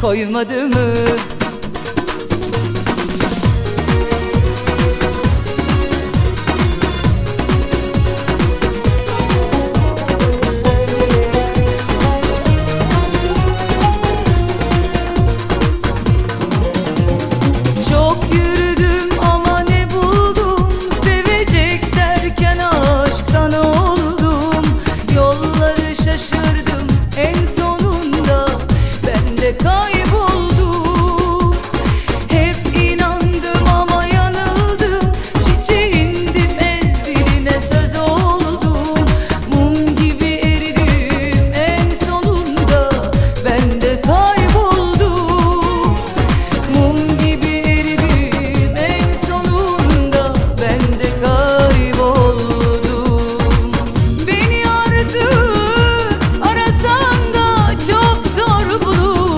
koymadı mı? Kayboldum. Hep inandım ama yanıldım. Çiçeğindim, el diline söz oldum. Mum gibi eridim en sonunda, ben de kayboldum. Mum gibi eridim en sonunda, ben de kayboldum. Beni artık arasan da çok zor bulur.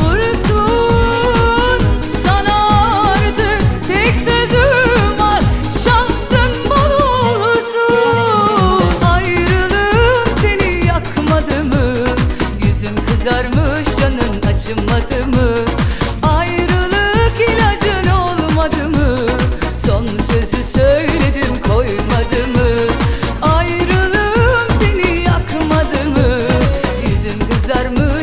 Kızarmış canın acımadı mı? Ayrılık ilacın olmadı mı? Son sözü söyledim koymadı mı? Ayrılığım seni yakmadı mı? Yüzün kızarmış